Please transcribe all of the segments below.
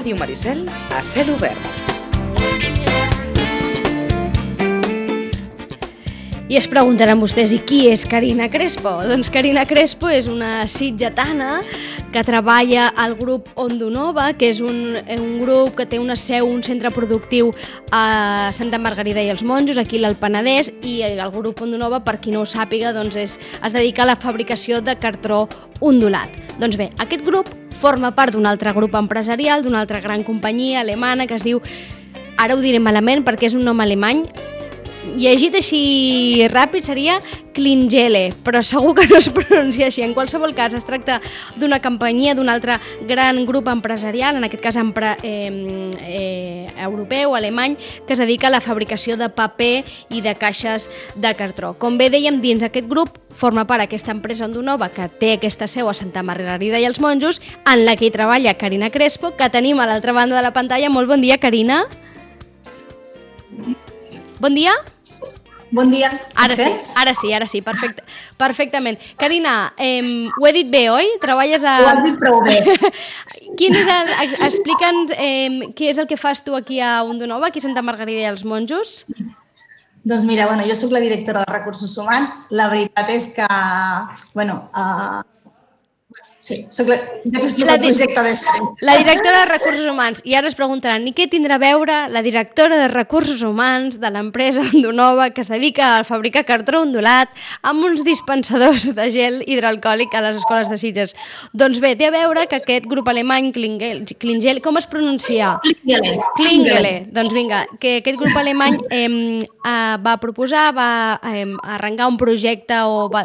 Ràdio Maricel a cel obert. I es preguntaran vostès, i qui és Carina Crespo? Doncs Carina Crespo és una sitgetana que treballa al grup Ondonova, que és un grup que té una seu, un centre productiu a Santa Margarida i els Monjos, aquí al Penedès, i el grup Ondonova, per qui no ho sàpiga, doncs es dedica a la fabricació de cartró ondulat. Doncs bé, aquest grup forma part d'un altre grup empresarial, d'una altra gran companyia alemana que es diu, ara ho diré malament perquè és un nom alemany, llegit així ràpid seria Klingele, però segur que no es pronuncia així. En qualsevol cas, es tracta d'una companyia, d'un altre gran grup empresarial, en aquest cas europeu, alemany, que es dedica a la fabricació de paper i de caixes de cartró. Com bé dèiem, dins aquest grup forma part aquesta empresa Ondonova que té aquesta seu a Santa Margarida i els Monjos, en la que hi treballa Carina Crespo, que tenim a l'altra banda de la pantalla. Molt bon dia, Carina. Bon dia? Bon dia. Ara sí, perfectament. Carina, ho he dit bé, oi? Treballes a... Ho has dit prou bé. Explica'ns què és el que fas tu aquí a Ondonova, aquí a Santa Margarida i els Monjos. Doncs mira, jo soc la directora de Recursos Humans. La veritat és que, sí, ja t'explico el projecte després. La directora de Recursos Humans. I ara es preguntaran, i què tindrà a veure la directora de Recursos Humans de l'empresa Ondonova que es dedica a fabricar cartró ondulat amb uns dispensadors de gel hidroalcohòlic a les escoles de Sitges? Doncs bé, té a veure que aquest grup alemany, Klingele, com es pronuncia? Klingele. Doncs vinga, que aquest grup alemany va proposar, va arrencar un projecte,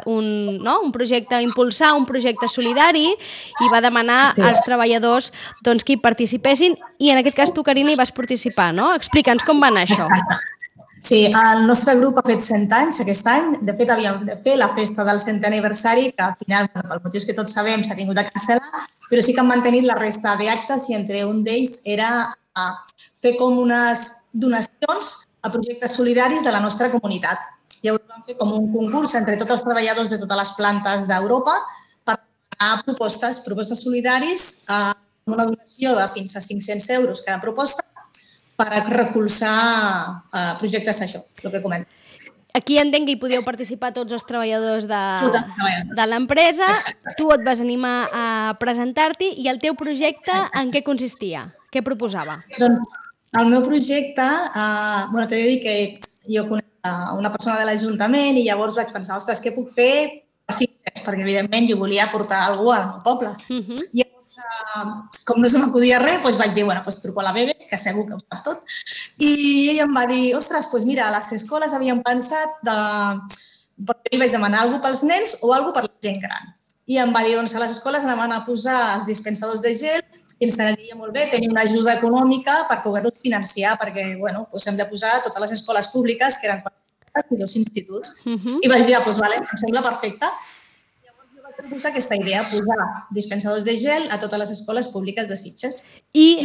impulsar un projecte solidari i va demanar als treballadors que hi participessin, i en aquest cas tu, Carina, hi vas participar, no? Explica'ns com va anar això. Sí, el nostre grup ha fet 100 anys aquest any. De fet, havíem de fer la festa del 100è aniversari, que al final, per motius que tots sabem, s'ha tingut de cancel·lar, però sí que han mantenit la resta d'actes i entre un d'ells era fer com unes donacions a projectes solidaris de la nostra comunitat. Llavors vam fer com un concurs entre tots els treballadors de totes les plantes d'Europa a propostes solidaris amb una donació de fins a 500 euros cada proposta per recolzar projectes això, el que comento. Aquí entenc que hi podíeu participar tots els treballadors de l'empresa. Tu et vas animar a presentar-t'hi i el teu projecte en què consistia? Què proposava? Doncs el meu projecte, t'he de dir que jo conec una persona de l'Ajuntament i llavors vaig pensar, ostres, què puc fer? Perquè evidentment jo volia portar alguna cosa al meu poble. Llavors, com no se m'acudia res, vaig dir, truco a la Bebe, que segur que ho sap tot, i ella em va dir, ostres, mira, a les escoles havíem pensat perquè li vaig demanar alguna cosa pels nens o alguna cosa per la gent gran. I em va dir, a les escoles anaven a posar els dispensadors de gel i ens aniria molt bé tenir una ajuda econòmica per poder-los financiar, perquè hem de posar totes les escoles públiques, que eren i 2 instituts. I vaig dir, em sembla perfecte. Llavors jo vaig proposar aquesta idea, posar dispensadors de gel a totes les escoles públiques de Sitges. I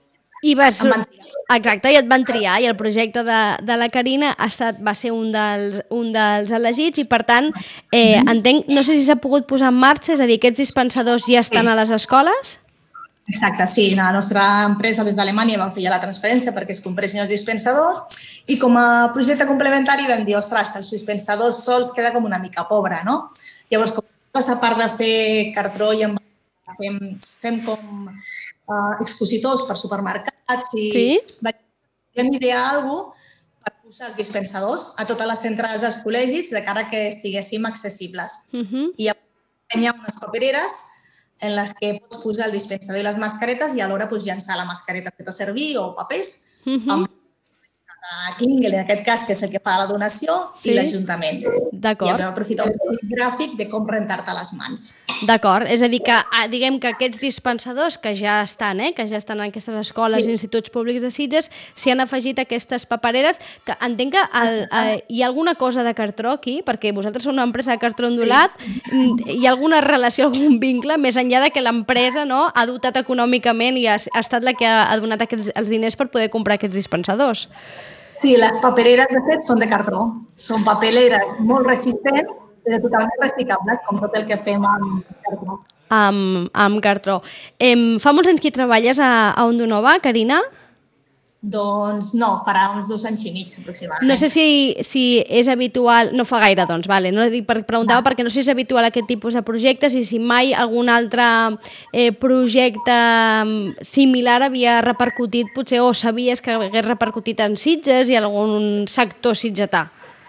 et van triar, i el projecte de la Carina va ser un dels elegits i, per tant, entenc, no sé si s'ha pogut posar en marxa, és a dir, aquests dispensadors ja estan a les escoles? Exacte, sí. La nostra empresa des d'Alemanya vam fer ja la transferència perquè es compressin els dispensadors i com a projecte complementari vam dir, ostres, els dispensadors sols queda com una mica pobre, no? Llavors, a part de fer cartró, fem com expositors per supermercats i vam idear alguna cosa per posar els dispensadors a totes les entrades dels col·legis de cara que estiguéssim accessibles. I llavors hi ha unes papereres en les que pots posar el dispensador i les mascaretes i alhora llançar la mascareta feta servir o papers amb Klingele, en aquest cas, que és el que fa la donació, i l'Ajuntament. D'acord. I vam aprofitar un gràfic de com rentar-te les mans. D'acord, és a dir que diguem que aquests dispensadors que ja estan en aquestes escoles i instituts públics de Sitges s'hi han afegit aquestes papereres, que entenc que hi ha alguna cosa de cartró aquí, perquè vosaltres sou una empresa de cartró ondulat, hi ha alguna relació, algun vincle, més enllà de que l'empresa ha dotat econòmicament i ha estat la que ha donat els diners per poder comprar aquests dispensadors. Sí, les papereres, de fet, són de cartró. Són papereres molt resistents, però totalment reciclables, com tot el que fem amb cartró. amb cartró. Fa molts anys que hi treballes a Ondo Nova, Carina? Doncs no, farà uns 2 anys i mig aproximadament. No sé si és habitual, no fa gaire doncs, vale, no dic preguntava perquè no sé si és habitual aquest tipus de projectes i si mai algun altre projecte similar havia repercutit potser o sabies que hagués repercutit en Sitges i algun sector sitgetà.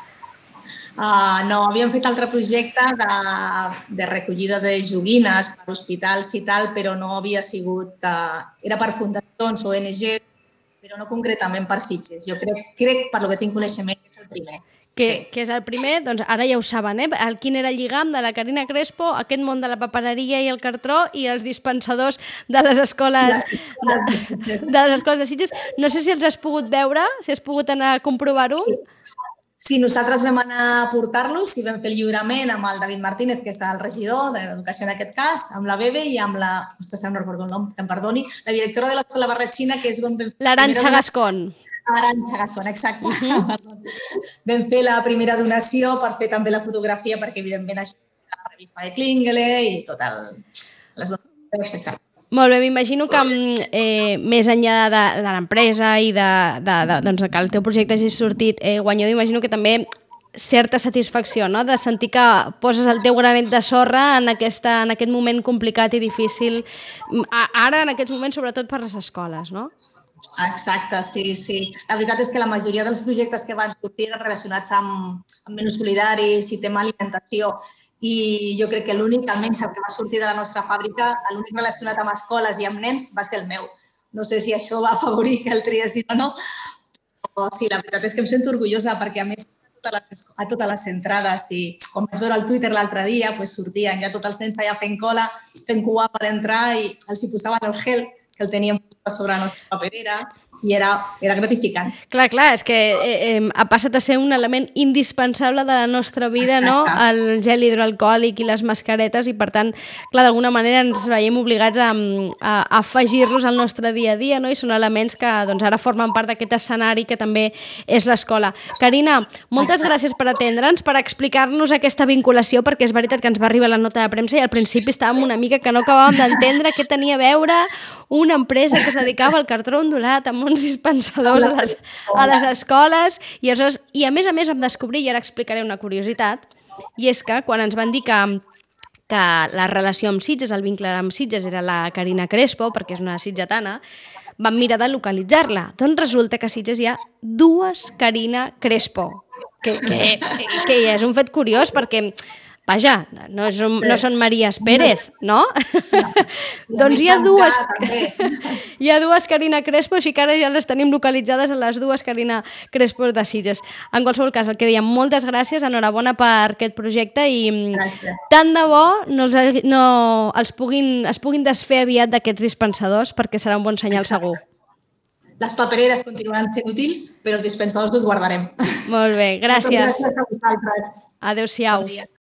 No, havíem fet altre projecte de recollida de joguines per hospitals i tal, però no havia sigut... Era per fundacions o ONG, però no concretament per Sitges. Jo crec per lo que tinc coneixement, que és el primer. Que és el primer, doncs ara ja ho saben, quin era el lligam de la Carina Crespo, aquest món de la papereria i el cartró i els dispensadors de les escoles de Sitges. No sé si els has pogut veure, si has pogut anar a comprovar-ho. Sí, nosaltres vam anar a portar-los i vam fer el lliurament amb el David Martínez, que és el regidor d'Educació en aquest cas, amb la Bebe i amb la... Ostres, no recordo el nom, que em perdoni, la directora de l'Escola Barretxina, que és on vam fer... l'Arantxa Gascon. Arantxa Gascon, exacte. Vam fer la primera donació per fer també la fotografia, perquè evidentment això és la revista de Klingele i tot les donacions, exacte. Molt bé, m'imagino que més enllà de l'empresa i doncs, que el teu projecte hagi sortit guanyador, imagino que també certa satisfacció, no? De sentir que poses el teu granet de sorra en aquest moment complicat i difícil, ara en aquests moments sobretot per les escoles, no? Exacte, sí. La veritat és que la majoria dels projectes que van sortir eren relacionats amb menús solidaris i tema alimentació. I jo crec que l'únic, almenys el que va sortir de la nostra fàbrica, l'únic relacionat amb escoles i amb nens va ser el meu. No sé si això va afavorir que el triessin o no, però sí, la veritat és que em sento orgullosa perquè a més a totes les entrades i com vaig veure al Twitter l'altre dia, sortien ja tots els nens allà fent cola, fent cua per entrar i els hi posaven el gel que el teníem sobre la nostra paperera i era gratificant. Clar, és que ha passat a ser un element indispensable de la nostra vida, no? El gel hidroalcohòlic i les mascaretes i per tant, clar, d'alguna manera ens veiem obligats a afegir-los al nostre dia a dia, no? I són elements que doncs, ara formen part d'aquest escenari que també és l'escola. Carina, moltes gràcies per atendre'ns, per explicar-nos aquesta vinculació, perquè és veritat que ens va arribar la nota de premsa i al principi estàvem una mica que no acabàvem d'entendre què tenia a veure una empresa que es dedicava al cartró ondulat amb uns dispensadors a les escoles i a més vam descobrir, i ara explicaré una curiositat, i és que quan ens van dir que la relació amb Sitges, el vincle amb Sitges era la Carina Crespo, perquè és una sitgetana, vam mirar de localitzar-la. Doncs resulta que a Sitges hi ha 2 Carina Crespo, que ja és un fet curiós perquè vaja, no són Marías Pérez, no? Doncs hi ha 2 Carina Crespo, així que ara ja les tenim localitzades a les 2 Carina Crespo de Sitges. En qualsevol cas, el que dèiem, moltes gràcies, enhorabona per aquest projecte i tant de bo es puguin desfer aviat d'aquests dispensadors perquè serà un bon senyal segur. Les papereres continuaran sent útils, però els dispensadors els guardarem. Molt bé, gràcies. Gràcies a vosaltres. Adéu-siau. Bon dia.